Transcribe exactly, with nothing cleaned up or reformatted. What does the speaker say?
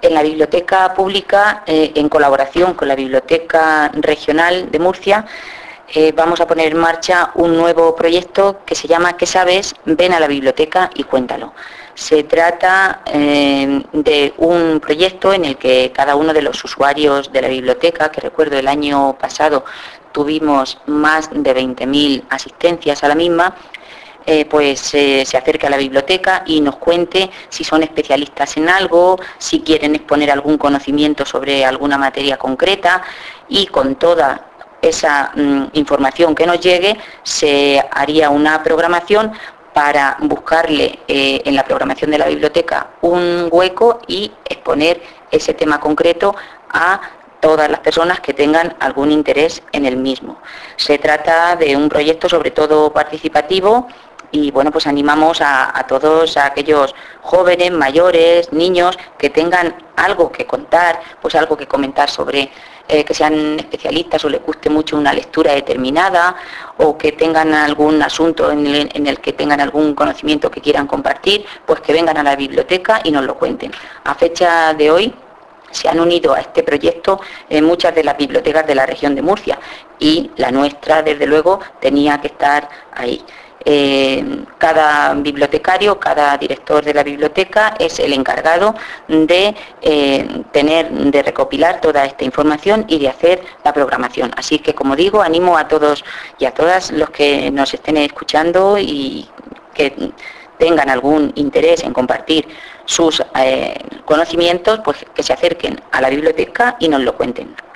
en la Biblioteca Pública, eh, en colaboración con la Biblioteca Regional de Murcia, eh, vamos a poner en marcha un nuevo proyecto que se llama ¿Qué sabes? Ven a la biblioteca y cuéntalo. Se trata eh, de un proyecto en el que cada uno de los usuarios de la biblioteca, que recuerdo el año pasado tuvimos más de veinte mil asistencias a la misma, Eh, pues eh, se acerque a la biblioteca y nos cuente si son especialistas en algo, si quieren exponer algún conocimiento sobre alguna materia concreta, y con toda esa mm, información que nos llegue se haría una programación para buscarle eh, en la programación de la biblioteca un hueco y exponer ese tema concreto a todas las personas que tengan algún interés en el mismo. Se trata de un proyecto sobre todo participativo y bueno, pues animamos a, a todos a aquellos jóvenes, mayores, niños que tengan algo que contar, pues algo que comentar sobre, eh, que sean especialistas o les guste mucho una lectura determinada, o que tengan algún asunto en el, en el que tengan algún conocimiento que quieran compartir, pues que vengan a la biblioteca y nos lo cuenten. A fecha de hoy se han unido a este proyecto eh, muchas de las bibliotecas de la región de Murcia, y la nuestra, desde luego, tenía que estar ahí. Eh, cada bibliotecario, cada director de la biblioteca es el encargado de eh, tener, de recopilar toda esta información y de hacer la programación. Así que, como digo, animo a todos y a todas los que nos estén escuchando y que tengan algún interés en compartir sus eh, conocimientos, pues que se acerquen a la biblioteca y nos lo cuenten.